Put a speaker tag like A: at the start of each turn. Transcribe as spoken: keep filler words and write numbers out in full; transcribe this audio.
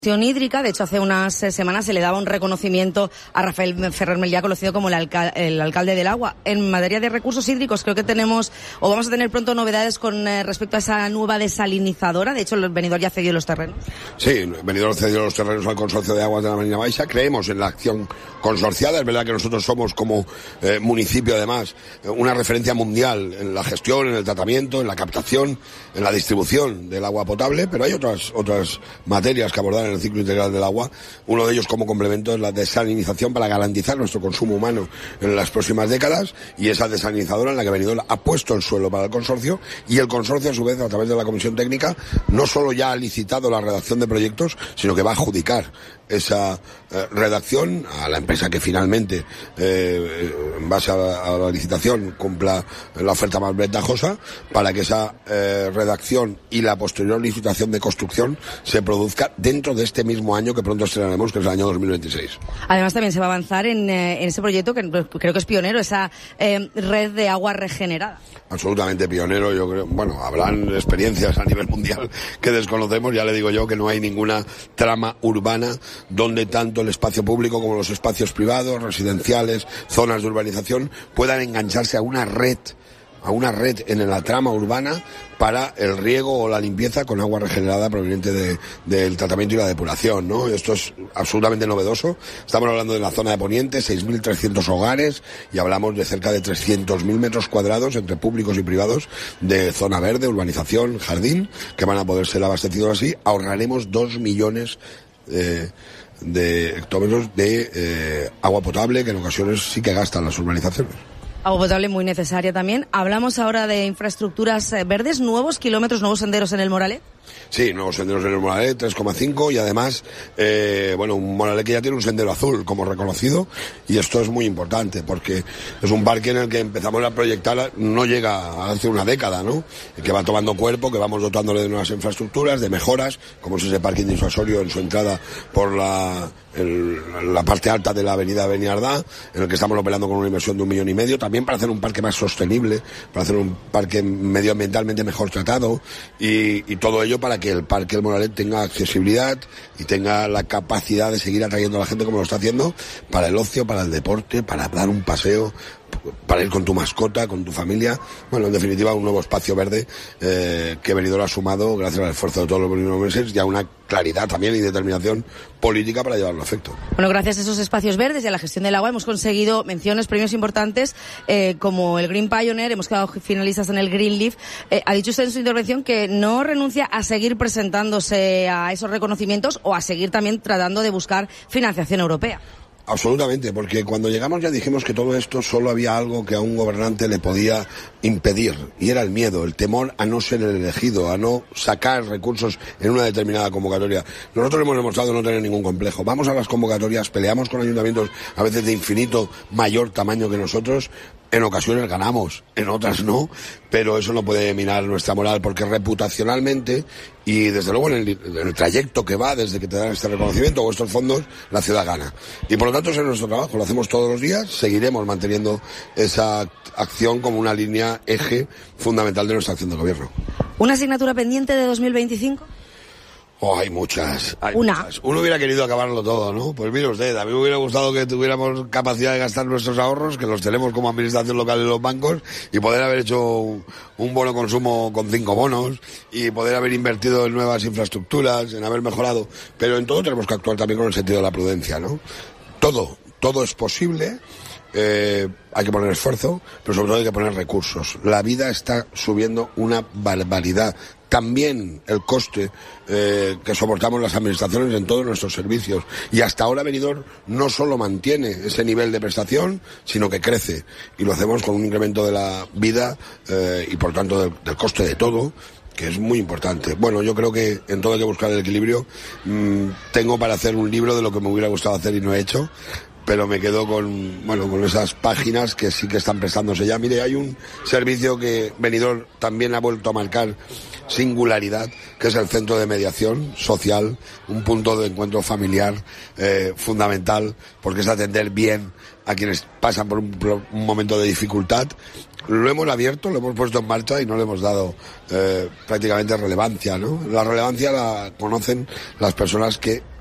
A: Hídrica. De hecho, hace unas semanas se le daba un reconocimiento a Rafael Ferrer Meliá, conocido como el, alca- el alcalde del agua. En materia de recursos hídricos, creo que tenemos, o vamos a tener pronto novedades con eh, respecto a esa nueva desalinizadora. De hecho, el Benidorm ya cedió los terrenos.
B: Sí, el Benidorm cedió los terrenos al Consorcio de Aguas de la Marina Baixa. Creemos en la acción consorciada. Es verdad que nosotros somos, como eh, municipio, además, una referencia mundial en la gestión, en el tratamiento, en la captación, en la distribución del agua potable, pero hay otras otras materias que abordar en el ciclo integral del agua. Uno de ellos, como complemento, es la desalinización para garantizar nuestro consumo humano en las próximas décadas, y esa desalinizadora en la que Benidorm ha puesto el suelo para el consorcio, y el consorcio, a su vez, a través de la comisión técnica, no solo ya ha licitado la redacción de proyectos, sino que va a adjudicar esa eh, redacción a la empresa que finalmente, eh, en base a la, a la licitación, cumpla la oferta más ventajosa, para que esa eh, redacción y la posterior licitación de construcción se produzca dentro de este mismo año que pronto estrenaremos, que es el año dos mil veintiséis.
A: Además, también se va a avanzar en, eh, en ese proyecto que creo que es pionero, esa eh, red de agua regenerada.
B: Absolutamente pionero, yo creo. Bueno, habrán experiencias a nivel mundial que desconocemos. Ya le digo yo que no hay ninguna trama urbana donde tanto el espacio público como los espacios privados, residenciales, zonas de urbanización, puedan engancharse a una red, a una red en la trama urbana para el riego o la limpieza con agua regenerada proveniente de, del tratamiento y la depuración, ¿no? Esto es absolutamente novedoso. Estamos hablando de la zona de Poniente, seis mil trescientos hogares, y hablamos de cerca de trescientos mil metros cuadrados entre públicos y privados de zona verde, urbanización, jardín, que van a poder ser abastecidos así. Ahorraremos dos millones eh, de hectómetros de eh, agua potable, que en ocasiones sí que gastan las urbanizaciones.
A: Agua potable muy necesaria también. Hablamos ahora de infraestructuras verdes, nuevos kilómetros, nuevos senderos en el Moralet.
B: Sí, nuevos senderos en el Moralet, tres coma cinco, y además, eh, bueno, un Moralet que ya tiene un sendero azul como reconocido, y esto es muy importante porque es un parque en el que empezamos a proyectar, no llega hace una década, ¿no? Que va tomando cuerpo, que vamos dotándole de nuevas infraestructuras, de mejoras, como es ese parking disuasorio en su entrada por la, el, la parte alta de la avenida Beniardá, en el que estamos operando con una inversión de un millón y medio, también para hacer un parque más sostenible, para hacer un parque medioambientalmente mejor tratado, y, y todo ello para que el Parque El Moralet tenga accesibilidad y tenga la capacidad de seguir atrayendo a la gente como lo está haciendo, para el ocio, para el deporte, para dar un paseo, para ir con tu mascota, con tu familia. Bueno, en definitiva, un nuevo espacio verde eh, que Benidorm ha sumado gracias al esfuerzo de todos los benidormenses y a una claridad también y determinación política para llevarlo a efecto.
A: Bueno, gracias a esos espacios verdes y a la gestión del agua hemos conseguido menciones, premios importantes eh, como el Green Pioneer, hemos quedado finalistas en el Green Leaf. Eh, ha dicho usted en su intervención que no renuncia a seguir presentándose a esos reconocimientos o a seguir también tratando de buscar financiación europea.
B: Absolutamente, porque cuando llegamos ya dijimos que todo esto solo había algo que a un gobernante le podía impedir, y era el miedo, el temor a no ser el elegido, a no sacar recursos en una determinada convocatoria. Nosotros hemos demostrado no tener ningún complejo. Vamos a las convocatorias, peleamos con ayuntamientos a veces de infinito mayor tamaño que nosotros. En ocasiones ganamos, en otras no, pero eso no puede minar nuestra moral, porque reputacionalmente y desde luego en el, en el trayecto que va desde que te dan este reconocimiento o estos fondos, la ciudad gana. Y por lo tanto ese es nuestro trabajo, lo hacemos todos los días, seguiremos manteniendo esa acción como una línea eje fundamental de nuestra acción de gobierno.
A: ¿Una asignatura pendiente de dos mil veinticinco?
B: Oh, hay muchas, hay
A: Una.
B: muchas. Uno hubiera querido acabarlo todo, ¿no? Pues mire usted, a mí me hubiera gustado que tuviéramos capacidad de gastar nuestros ahorros, que los tenemos como administración local en los bancos, y poder haber hecho un, un bono consumo con cinco bonos, y poder haber invertido en nuevas infraestructuras, en haber mejorado. Pero en todo tenemos que actuar también con el sentido de la prudencia, ¿no? Todo, todo es posible. Eh, hay que poner esfuerzo, pero sobre todo hay que poner recursos. La vida está subiendo una barbaridad. También el coste eh, que soportamos las administraciones en todos nuestros servicios. Y hasta ahora Benidorm no solo mantiene ese nivel de prestación, sino que crece. Y lo hacemos con un incremento de la vida eh, y por tanto del, del coste de todo, que es muy importante. Bueno, yo creo que en todo hay que buscar el equilibrio. Mm, tengo para hacer un libro de lo que me hubiera gustado hacer y no he hecho, pero me quedo con, bueno, con esas páginas que sí que están prestándose ya. Mire, hay un servicio que Benidorm también ha vuelto a marcar singularidad, que es el centro de mediación social, un punto de encuentro familiar eh, fundamental, porque es atender bien a quienes pasan por un, por un momento de dificultad, lo hemos abierto, lo hemos puesto en marcha y no le hemos dado eh, prácticamente relevancia, ¿no? La relevancia la conocen las personas que